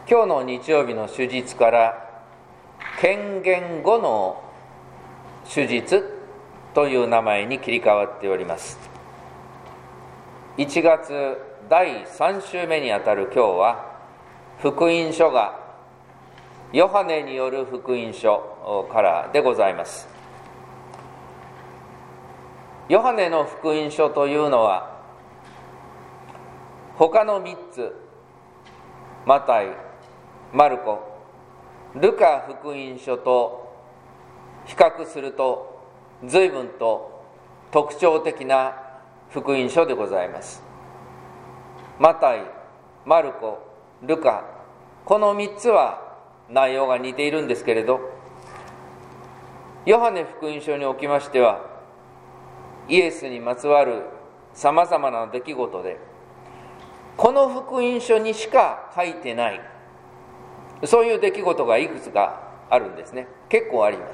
今日の日曜日の主日から権限後の主日という名前に切り替わっております。1月第3週目にあたる今日は、福音書がヨハネによる福音書からでございます。ヨハネの福音書というのは、他の3つ、マタイ、マルコ、ルカ福音書と比較すると随分と特徴的な福音書でございます。マタイ、マルコ、ルカ、この3つは内容が似ているんですけれど、ヨハネ福音書におきましては、イエスにまつわるさまざまな出来事で、この福音書にしか書いてない、そういう出来事がいくつかあるんですね。結構あります。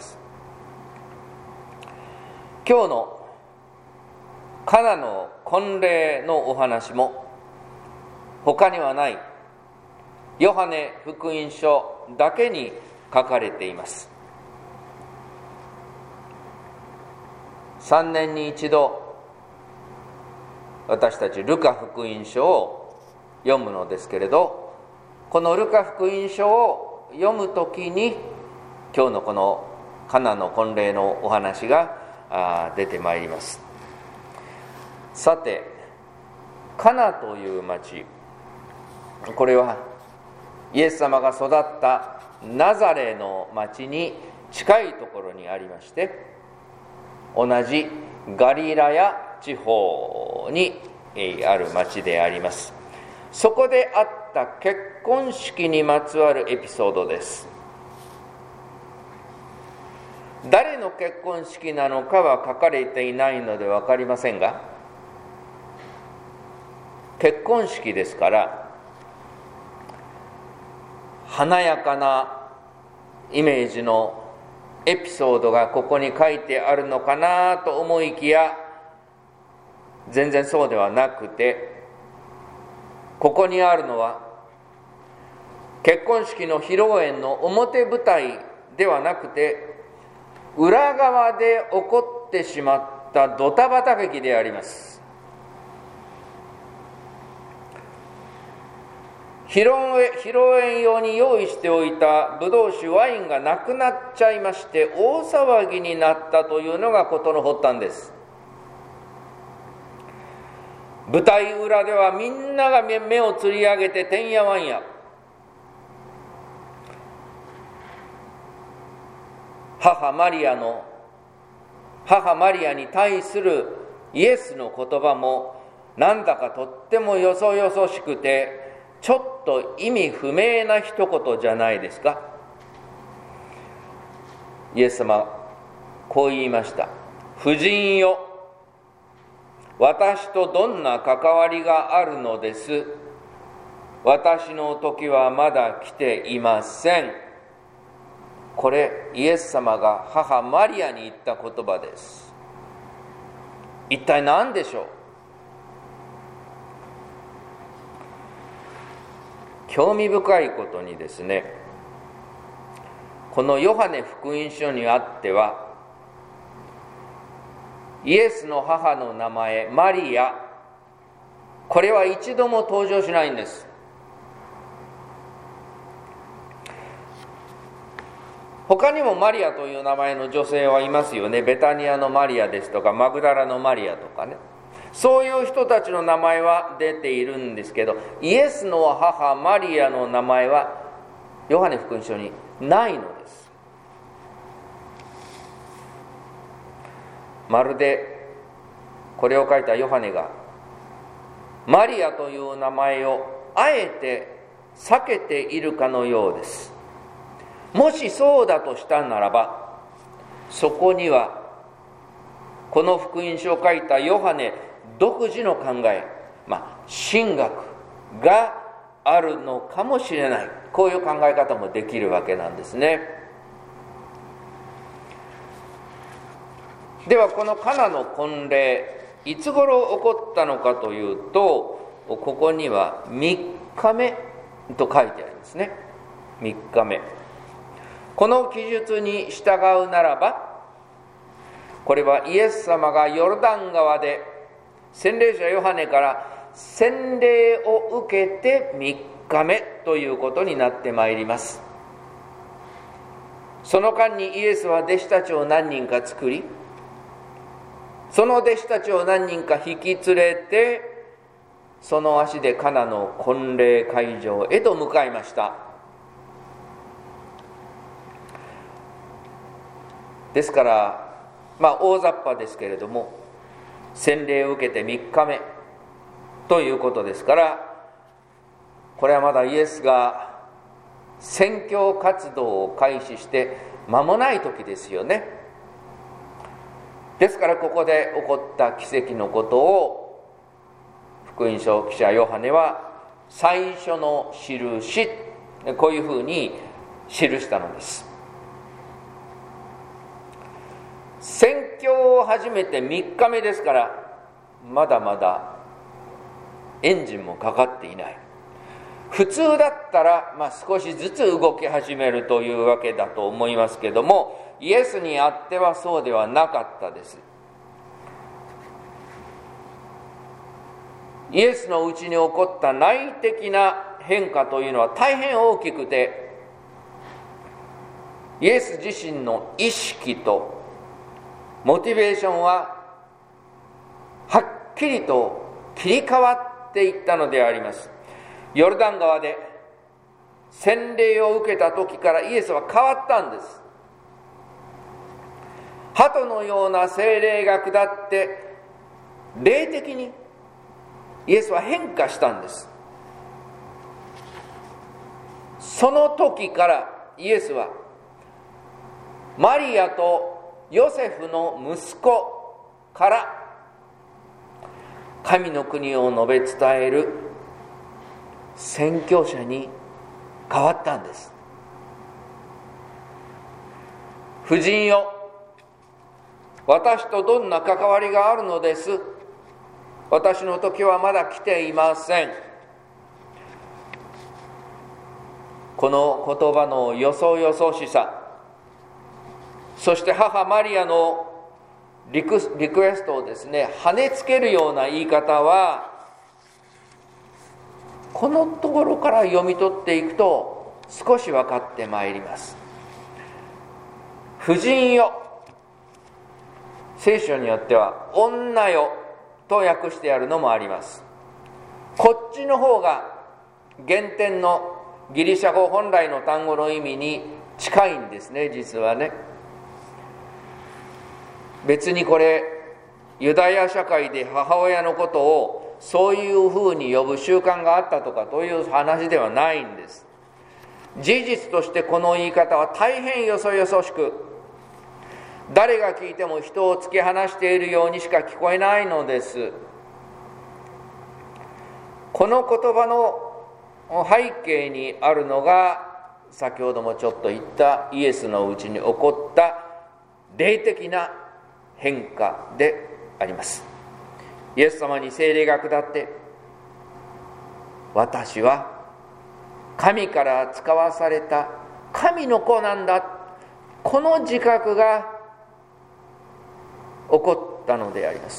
今日のカナの婚礼のお話も、他にはないヨハネ福音書だけに書かれています。3年に一度、私たちルカ福音書を読むのですけれど、このルカ福音書を読むときに、今日のこのカナの婚礼のお話が出てまいります。さて、カナという町、これはイエス様が育ったナザレの町に近いところにありまして、同じガリラヤ地方にある町であります。そこであった結婚式にまつわるエピソードです。誰の結婚式なのかは書かれていないので分かりませんが、結婚式ですから華やかなイメージのエピソードがここに書いてあるのかなと思いきや、全然そうではなくて、ここにあるのは結婚式の披露宴の表舞台ではなくて、裏側で起こってしまったドタバタ劇であります。披露宴用に用意しておいたブドウ酒ワインがなくなっちゃいまして、大騒ぎになったというのが事の発端です。舞台裏ではみんなが目をつり上げててんやわんや、母マリアに対するイエスの言葉もなんだかとってもよそよそしくて、ちょっと意味不明な一言じゃないですか。イエス様こう言いました。婦人よ、私とどんな関わりがあるのです。私の時はまだ来ていません。これイエス様が母マリアに言った言葉です。一体何でしょう。興味深いことにですね、このヨハネ福音書にあっては、イエスの母の名前マリア、これは一度も登場しないんです。他にもマリアという名前の女性はいますよね。ベタニアのマリアですとか、マグダラのマリアとかね、そういう人たちの名前は出ているんですけど、イエスの母マリアの名前はヨハネ福音書にないのです。まるでこれを書いたヨハネがマリアという名前をあえて避けているかのようです。もしそうだとしたならば、そこにはこの福音書を書いたヨハネ独自の考え、神学があるのかもしれない、こういう考え方もできるわけなんですね。ではこのカナの婚礼、いつ頃起こったのかというと、ここには3日目と書いてありますね。3日目。この記述に従うならば、これはイエス様がヨルダン川で洗礼者ヨハネから洗礼を受けて3日目ということになってまいります。その間にイエスは弟子たちを何人か作り、その弟子たちを何人か引き連れて、その足でカナの婚礼会場へと向かいました。ですから大雑把ですけれども、洗礼を受けて3日目ということですから、これはまだイエスが宣教活動を開始して間もない時ですよね。ですからここで起こった奇跡のことを福音書記者ヨハネは最初の印、こういうふうに記したのです。宣教を始めて3日目ですから、まだまだエンジンもかかっていない。普通だったら、少しずつ動き始めるというわけだと思いますけども、イエスにあってはそうではなかったです。イエスのうちに起こった内的な変化というのは大変大きくて、イエス自身の意識とモチベーションははっきりと切り替わっていったのであります。ヨルダン川で洗礼を受けた時からイエスは変わったんです。鳩のような聖霊が下って、霊的にイエスは変化したんです。その時からイエスはマリアとヨセフの息子から神の国を述べ伝える宣教者に変わったんです。夫人よ、私とどんな関わりがあるのです。私の時はまだ来ていません。この言葉のよそよそしさ、そして母マリアのリクエストをですね、跳ねつけるような言い方は、このところから読み取っていくと少し分かってまいります。婦人よ、聖書によっては女よと訳してあるのもあります。こっちの方が原点のギリシャ語本来の単語の意味に近いんですね、実はね。別にこれユダヤ社会で母親のことをそういうふうに呼ぶ習慣があったとかという話ではないんです。事実としてこの言い方は大変よそよそしく、誰が聞いても人を突き放しているようにしか聞こえないのです。この言葉の背景にあるのが、先ほどもちょっと言ったイエスのうちに起こった霊的な変化であります。イエス様に聖霊が下って、私は神から使わされた神の子なんだ、この自覚が起こったのであります。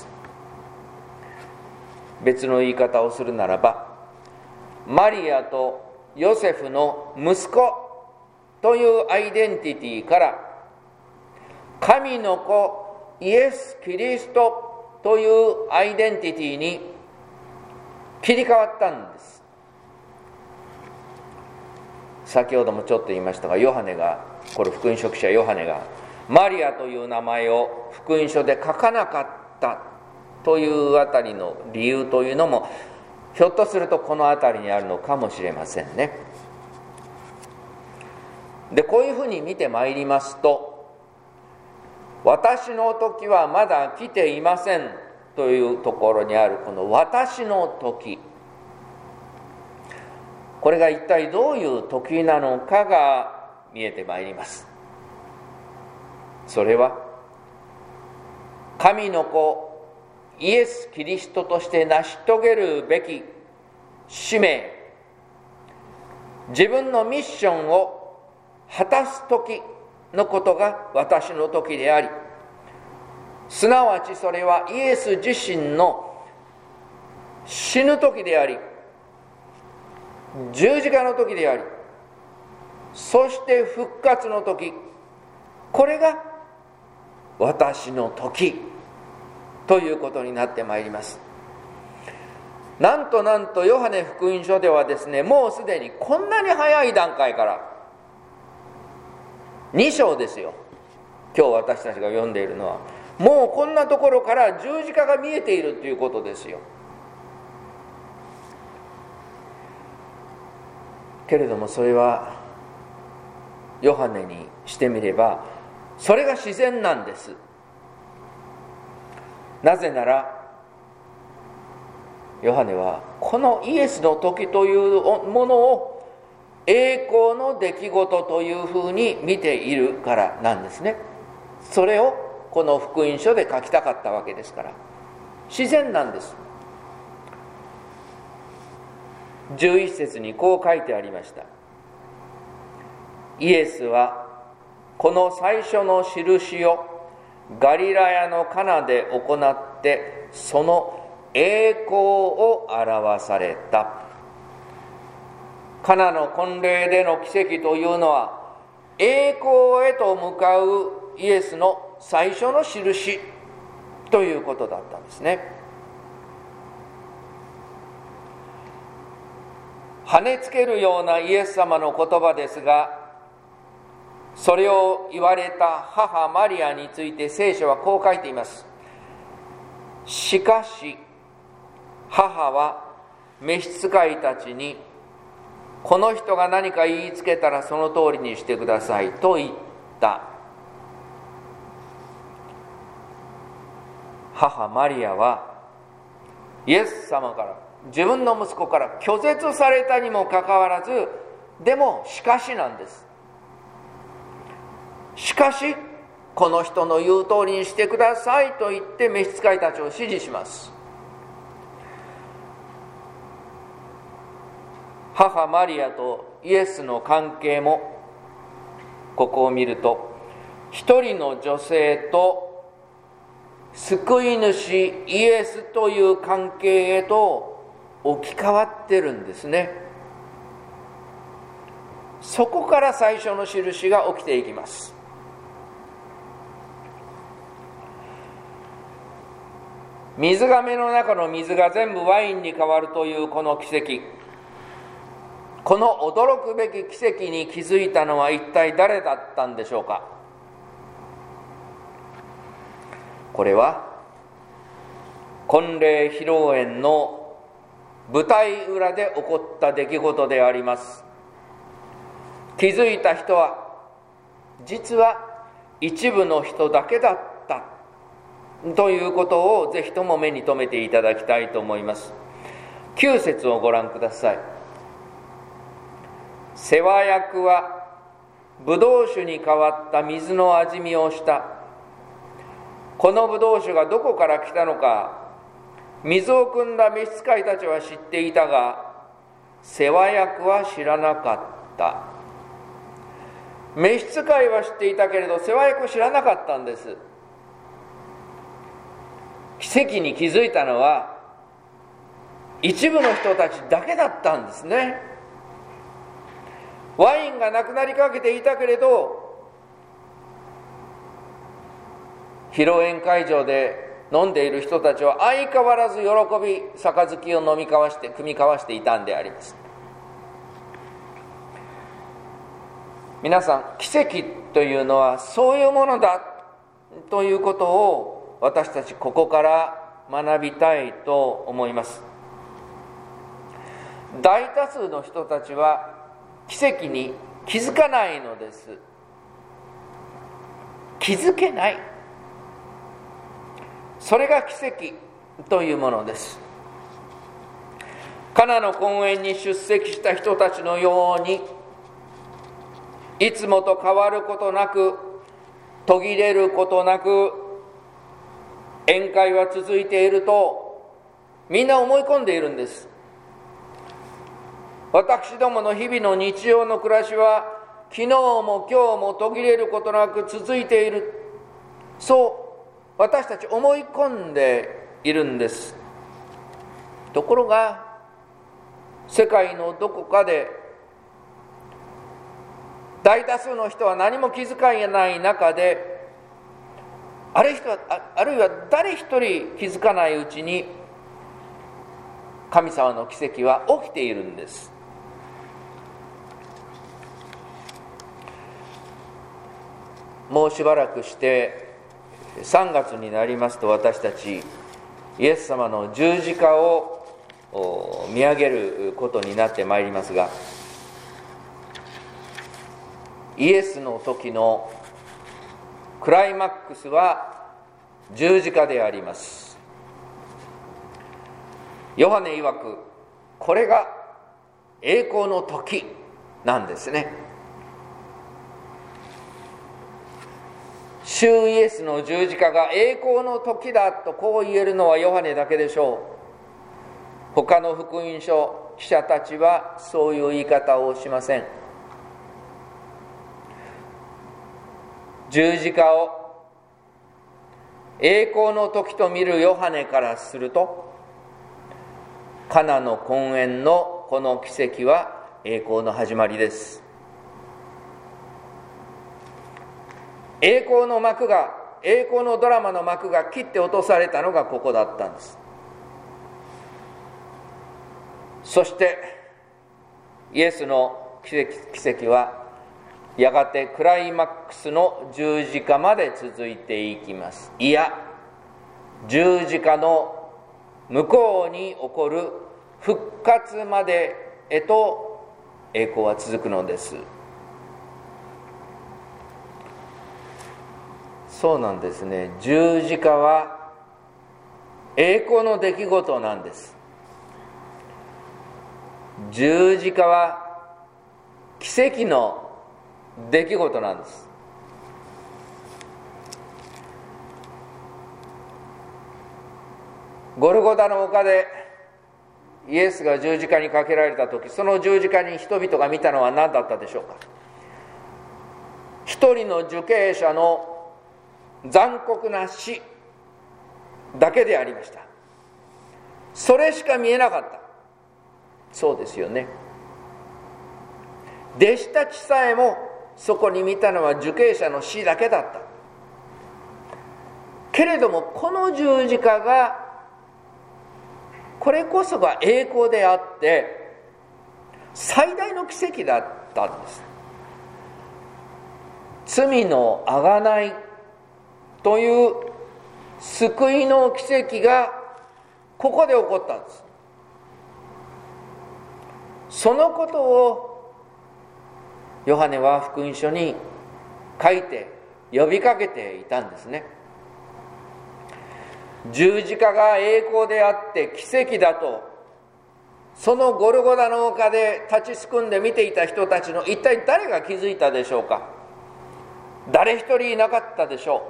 別の言い方をするならば、マリアとヨセフの息子というアイデンティティから神の子イエス・キリストというアイデンティティに切り替わったんです。先ほどもちょっと言いましたが、ヨハネが、これ福音書記者ヨハネがマリアという名前を福音書で書かなかったというあたりの理由というのも、ひょっとするとこのあたりにあるのかもしれませんね。で、こういうふうに見てまいりますと、私の時はまだ来ていませんというところにあるこの私の時、これが一体どういう時なのかが見えてまいります。それは神の子イエス・キリストとして成し遂げるべき使命、 自分のミッションを果たす時のことが私の時であり、すなわちそれはイエス自身の死ぬ時であり、十字架の時であり、そして復活の時、これが私の時ということになってまいります。なんとヨハネ福音書ではですね、もうすでにこんなに早い段階から、2章ですよ、今日私たちが読んでいるのは、もうこんなところから十字架が見えているということですよ。けれどもそれはヨハネにしてみればそれが自然なんです。なぜならヨハネはこのイエスの時というものを栄光の出来事というふうに見ているからなんですね。それをこの福音書で書きたかったわけですから、自然なんです。11節にこう書いてありました。イエスはこの最初の印をガリラヤのカナで行ってその栄光を表された。カナの婚礼での奇跡というのは栄光へと向かうイエスの最初の印ということだったんですね。跳ねつけるようなイエス様の言葉ですが、それを言われた母マリアについて聖書はこう書いています。しかし母は召使いたちに、この人が何か言いつけたらその通りにしてくださいと言った。母マリアはイエス様から、自分の息子から拒絶されたにもかかわらず、でもしかしなんです。しかしこの人の言う通りにしてくださいと言って召使いたちを指示します。母マリアとイエスの関係もここを見ると、一人の女性と救い主イエスという関係へと置き換わってるんですね。そこから最初の印が起きていきます。水がめの中の水が全部ワインに変わるというこの奇跡、この驚くべき奇跡に気づいたのは一体誰だったんでしょうか。これは婚礼披露宴の舞台裏で起こった出来事であります。気づいた人は実は一部の人だけだったということをぜひとも目に留めていただきたいと思います。9節をご覧ください。世話役はブドウ酒に代わった水の味見をした。このブドウ酒がどこから来たのか、水を汲んだ召使いたちは知っていたが、世話役は知らなかった。召使いは知っていたけれど、世話役は知らなかったんです。奇跡に気づいたのは一部の人たちだけだったんですね。ワインがなくなりかけていたけれど、披露宴会場で飲んでいる人たちは相変わらず喜び杯を飲み交わして酌み交わしていたんであります。皆さん、奇跡というのはそういうものだということを私たちここから学びたいと思います。大多数の人たちは奇跡に気づかないのです。気づけない、それが奇跡というものです。カナの婚宴に出席した人たちのように、いつもと変わることなく、途切れることなく宴会は続いているとみんな思い込んでいるんです。 私どもの日々の日常の暮らしは昨日も今日も途切れることなく続いている、そう私たち思い込んでいるんです。ところが世界のどこかで大多数の人は何も気づかない中で、あるいは誰一人気づかないうちに神様の奇跡は起きているんです。もうしばらくして3月になりますと、私たちイエス様の十字架を見上げることになってまいりますが、イエスの時のクライマックスは十字架であります。ヨハネ曰く、これが栄光の時なんですね。主イエスの十字架が栄光の時だとこう言えるのはヨハネだけでしょう。他の福音書記者たちはそういう言い方をしません。十字架を栄光の時と見るヨハネからすると、カナの婚宴のこの奇跡は栄光の始まりです。栄光の幕が、栄光のドラマの幕が切って落とされたのがここだったんです。そしてイエスの奇跡はやがてクライマックスの十字架まで続いていきます。いや、十字架の向こうに起こる復活までへと栄光は続くのです。そうなんですね。十字架は栄光の出来事なんです。十字架は奇跡の出来事なんです。ゴルゴダの丘でイエスが十字架にかけられた時、その十字架に人々が見たのは何だったでしょうか。一人の受刑者の残酷な死だけでありました。それしか見えなかった。そうですよね。弟子たちさえもそこに見たのは受刑者の死だけだった。けれどもこの十字架が、これこそが栄光であって最大の奇跡だったんです。罪の贖いという救いの奇跡がここで起こったんです。そのことをヨハネは福音書に書いて呼びかけていたんですね。十字架が栄光であって奇跡だと、そのゴルゴダの丘で立ちすくんで見ていた人たちの一体誰が気づいたでしょうか。誰一人いなかったでしょ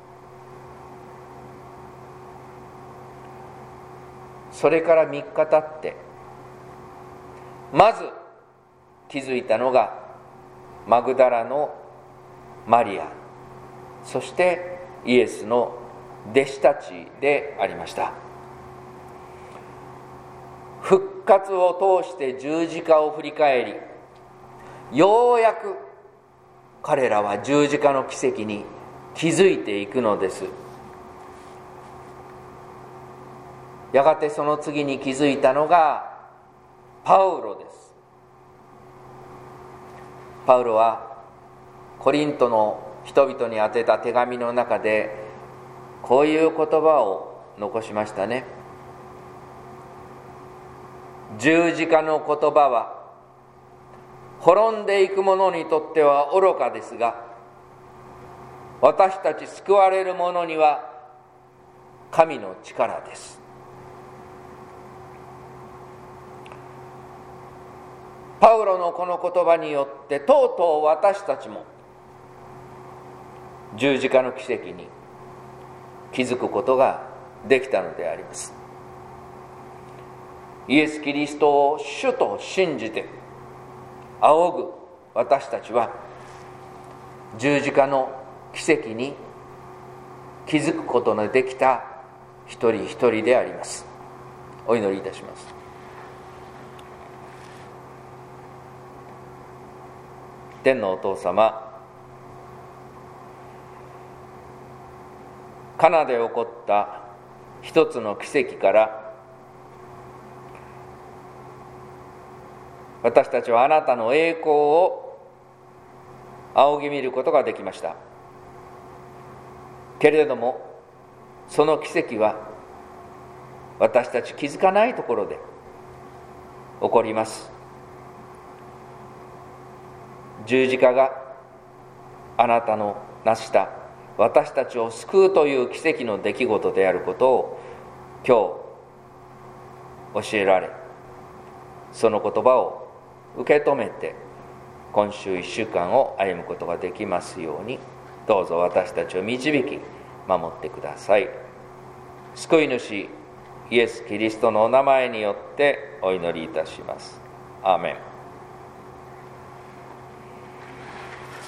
う。それから3日経ってまず気づいたのがマグダラのマリア、そしてイエスの弟子たちでありました。復活を通して十字架を振り返り、ようやく彼らは十字架の奇跡に気づいていくのです。やがてその次に気づいたのがパウロです。パウロはコリントの人々に宛てた手紙の中でこういう言葉を残しましたね。十字架の言葉は滅んでいく者にとっては愚かですが、私たち救われる者には神の力です。パウロのこの言葉によってとうとう私たちも十字架の奇跡に気づくことができたのであります。 イエス・キリストを主と信じて仰ぐ私たちは、十字架の奇跡に気づくことのできた一人一人であります。お祈りいたします。天のお父様、カナで起こった一つの奇跡から私たちはあなたの栄光を仰ぎ見ることができました。けれどもその奇跡は私たち気づかないところで起こります。十字架があなたの成した私たちを救うという奇跡の出来事であることを今日教えられ、その言葉を受け止めて今週1週間を歩むことができますように、どうぞ私たちを導き守ってください。救い主イエス・キリストのお名前によってお祈りいたします。アーメン。